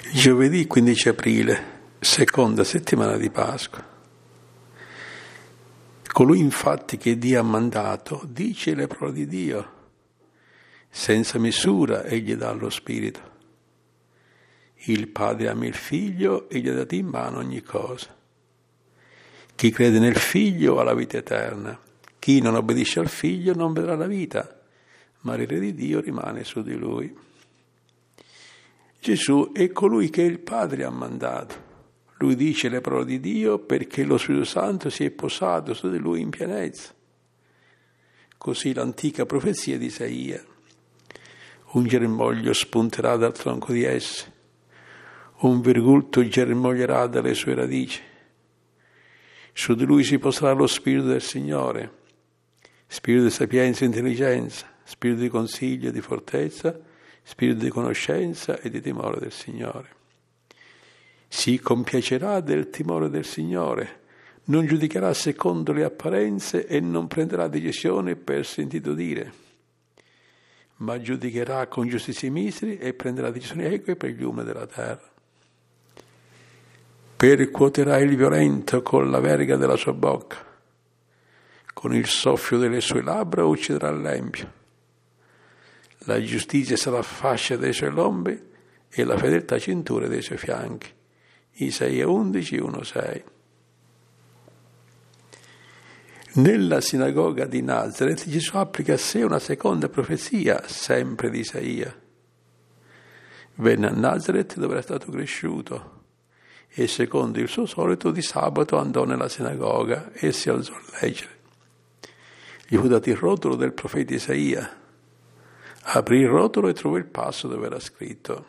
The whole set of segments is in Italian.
Giovedì 15 aprile, seconda settimana di Pasqua. Colui infatti che Dio ha mandato dice le parole di Dio. Senza misura egli dà lo Spirito. Il Padre ama il Figlio e gli ha dato in mano ogni cosa. Chi crede nel Figlio ha la vita eterna. Chi non obbedisce al Figlio non vedrà la vita, ma l'ira di Dio rimane su di lui. Gesù è colui che il Padre ha mandato. Lui dice le parole di Dio perché lo Spirito Santo si è posato su di lui in pienezza. Così l'antica profezia di Isaia. Un germoglio spunterà dal tronco di esse, un virgulto germoglierà dalle sue radici. Su di lui si poserà lo Spirito del Signore, Spirito di sapienza e intelligenza, Spirito di consiglio e di fortezza, Spirito di conoscenza e di timore del Signore. Si compiacerà del timore del Signore, non giudicherà secondo le apparenze e non prenderà decisione per sentito dire, ma giudicherà con giustizia i miseri e prenderà decisioni eque per gli umili della terra. Percuoterà il violento con la verga della sua bocca, con il soffio delle sue labbra ucciderà l'empio. La giustizia sarà fascia dei suoi lombi e la fedeltà cintura dei suoi fianchi. Isaia 11, 1, 6. Nella sinagoga di Nazaret Gesù applica a sé una seconda profezia, sempre di Isaia. Venne a Nazaret dove era stato cresciuto e secondo il suo solito di sabato andò nella sinagoga e si alzò a leggere. Gli fu dato il rotolo del profeta Isaia. Aprì il rotolo e trovò il passo dove era scritto: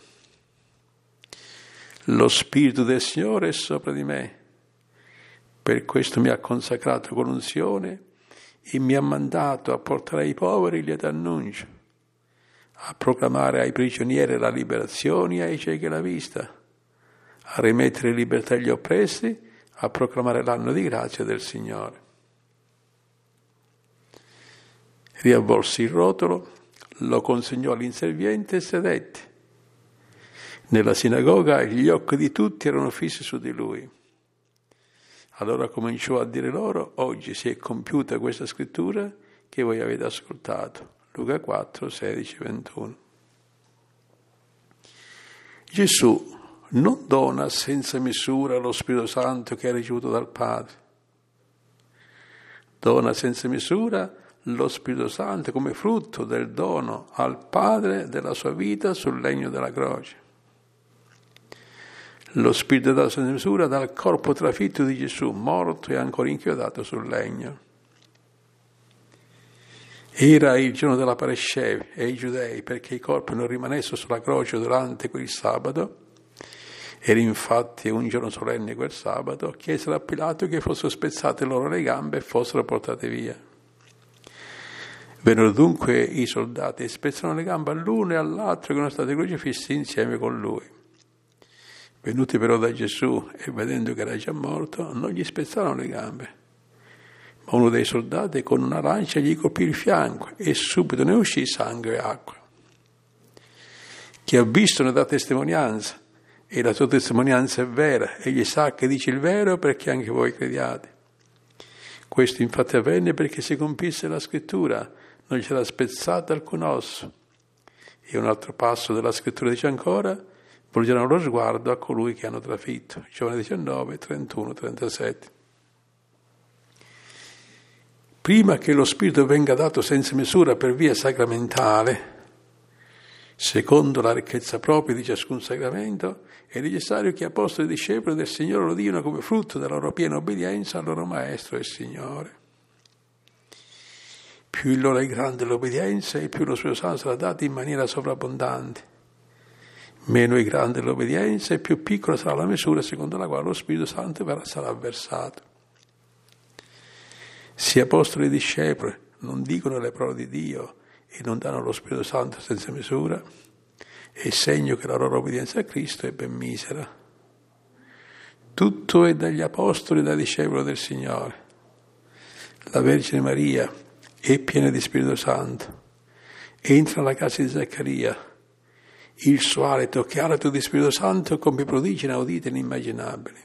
Lo Spirito del Signore è sopra di me, per questo mi ha consacrato con unzione e mi ha mandato a portare ai poveri il lieto annuncio, a proclamare ai prigionieri la liberazione e ai ciechi la vista, a rimettere in libertà gli oppressi, a proclamare l'anno di grazia del Signore. Riavvolse il rotolo, lo consegnò all'inserviente e sedette. Nella sinagoga gli occhi di tutti erano fissi su di lui. Allora cominciò a dire loro: oggi si è compiuta questa scrittura che voi avete ascoltato. Luca 4, 16, 21. Gesù non dona senza misura lo Spirito Santo che ha ricevuto dal Padre. Dona senza misura lo Spirito Santo come frutto del dono al Padre della sua vita sul legno della croce. Lo Spirito dato senza misura dal corpo trafitto di Gesù, morto e ancora inchiodato sul legno. Era il giorno della Parescev e i giudei, perché i corpi non rimanessero sulla croce durante quel sabato, era infatti un giorno solenne quel sabato, chiesero a Pilato che fossero spezzate loro le gambe e fossero portate via. Vennero dunque i soldati e spezzarono le gambe all'uno e all'altro che erano stati crocifissi insieme con lui. Venuti però da Gesù e vedendo che era già morto, non gli spezzarono le gambe. Ma uno dei soldati con una lancia gli colpì il fianco e subito ne uscì sangue e acqua. Chi ha visto ne dà testimonianza e la sua testimonianza è vera. Egli sa che dice il vero perché anche voi crediate. Questo infatti avvenne perché si compisse la scrittura, non c'era spezzato alcun osso. E un altro passo della scrittura dice ancora: volgeranno lo sguardo a colui che hanno trafitto. Giovanni 19, 31, 37. Prima che lo Spirito venga dato senza misura per via sacramentale, secondo la ricchezza propria di ciascun sacramento, è necessario che apostoli e discepoli del Signore lo diano come frutto della loro piena obbedienza al loro Maestro e Signore. Più in loro è grande l'obbedienza e più lo Spirito Santo sarà dato in maniera sovrabbondante. Meno è grande l'obbedienza e più piccola sarà la misura secondo la quale lo Spirito Santo sarà versato. Se apostoli e discepoli non dicono le parole di Dio e non danno lo Spirito Santo senza misura, è segno che la loro obbedienza a Cristo è ben misera. Tutto è dagli apostoli e dai discepoli del Signore. La Vergine Maria è piena di Spirito Santo. Entra nella casa di Zaccaria Il suo alito, che alito di Spirito Santo, compie prodigi inauditi e inimmaginabili.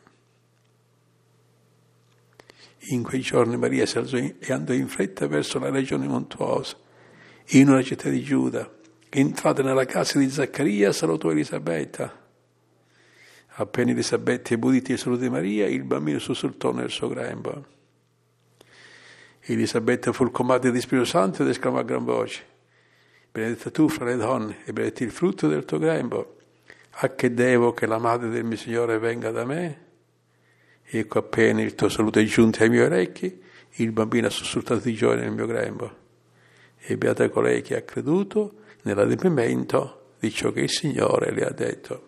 In quei giorni Maria si alzò e andò in fretta verso la regione montuosa, in una città di Giuda. Entrata nella casa di Zaccaria, salutò Elisabetta. Appena Elisabetta ebbe udito i saluti di Maria, il bambino sussultò nel suo grembo. Elisabetta fu colmata di Spirito Santo ed esclamò a gran voce: benedetta tu fra le donne e benedetto il frutto del tuo grembo. A che devo che la madre del mio Signore venga da me? Ecco, appena il tuo saluto è giunto ai miei orecchi, il bambino ha sussultato di gioia nel mio grembo. E beata colei che ha creduto nell'adempimento di ciò che il Signore le ha detto.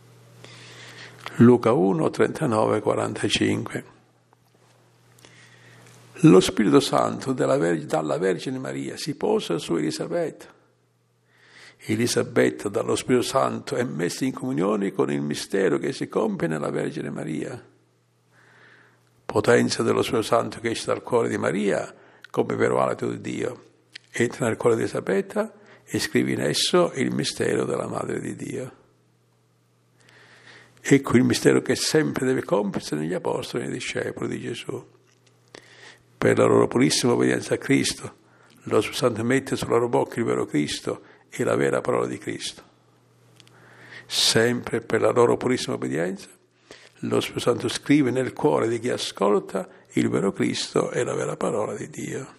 Luca 1, 39, 45. Lo Spirito Santo dalla Vergine Maria si posa su Elisabetta. Elisabetta dallo Spirito Santo è messa in comunione con il mistero che si compie nella Vergine Maria. Potenza dello Spirito Santo che esce dal cuore di Maria come vero alito di Dio. Entra nel cuore di Elisabetta e scrive in esso il mistero della Madre di Dio. Ecco il mistero che sempre deve compiersi negli apostoli e nei discepoli di Gesù. Per la loro purissima obbedienza a Cristo, lo Spirito Santo mette sulla loro bocca il vero Cristo e la vera parola di Cristo. Sempre per la loro purissima obbedienza, lo Spirito Santo scrive nel cuore di chi ascolta il vero Cristo e la vera parola di Dio.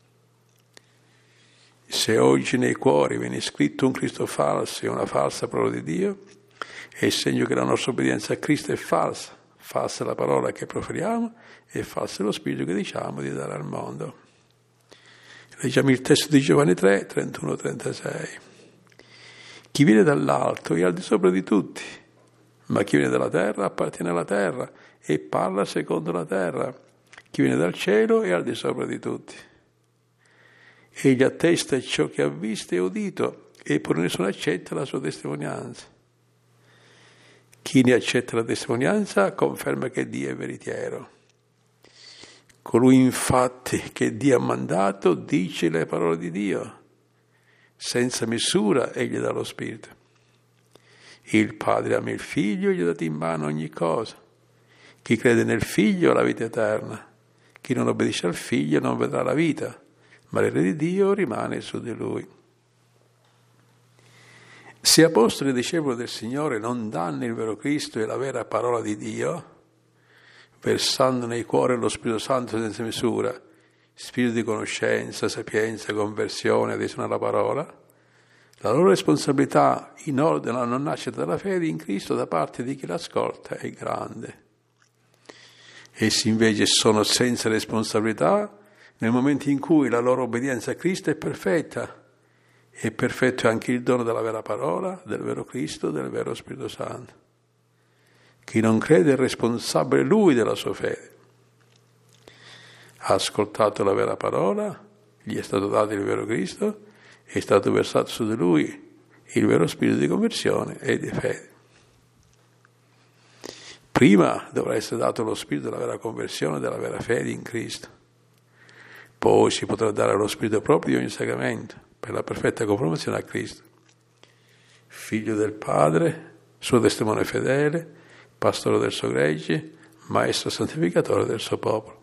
Se oggi nei cuori viene scritto un Cristo falso e una falsa parola di Dio, è il segno che la nostra obbedienza a Cristo è falsa. Falsa è la parola che proferiamo e falso è lo spirito che diciamo di dare al mondo. Leggiamo il testo di Giovanni 3, 31-36. Chi viene dall'alto è al di sopra di tutti, ma chi viene dalla terra appartiene alla terra e parla secondo la terra. Chi viene dal cielo è al di sopra di tutti. Egli attesta ciò che ha visto e udito, eppure nessuno accetta la sua testimonianza. Chi ne accetta la testimonianza conferma che Dio è veritiero. Colui infatti che Dio ha mandato dice le parole di Dio. Senza misura egli dà lo Spirito. Il Padre ama il Figlio e gli ha dato in mano ogni cosa. Chi crede nel Figlio ha la vita eterna. Chi non obbedisce al Figlio non vedrà la vita, ma l'ira di Dio rimane su di lui. Se apostoli e discepoli del Signore non danno il vero Cristo e la vera parola di Dio, versando nei cuori lo Spirito Santo senza misura, spirito di conoscenza, sapienza, conversione, adesione alla parola, la loro responsabilità in ordine alla non nascita della fede in Cristo da parte di chi l'ascolta è grande. Essi invece sono senza responsabilità nel momento in cui la loro obbedienza a Cristo è perfetta. E perfetto è anche il dono della vera parola, del vero Cristo, del vero Spirito Santo. Chi non crede è responsabile lui della sua fede. Ha ascoltato la vera parola, gli è stato dato il vero Cristo, è stato versato su di lui il vero spirito di conversione e di fede. Prima dovrà essere dato lo spirito della vera conversione, della vera fede in Cristo. Poi si potrà dare lo spirito proprio di ogni sacramento, per la perfetta conformazione a Cristo. Figlio del Padre, suo testimone fedele, pastore del suo gregge, maestro santificatore del suo popolo.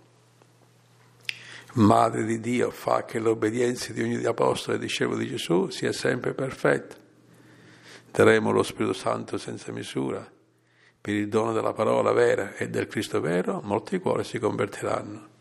Madre di Dio, fa che l'obbedienza di ogni apostolo e discepolo di Gesù sia sempre perfetta. Daremo lo Spirito Santo senza misura. Per il dono della parola vera e del Cristo vero, molti cuori si convertiranno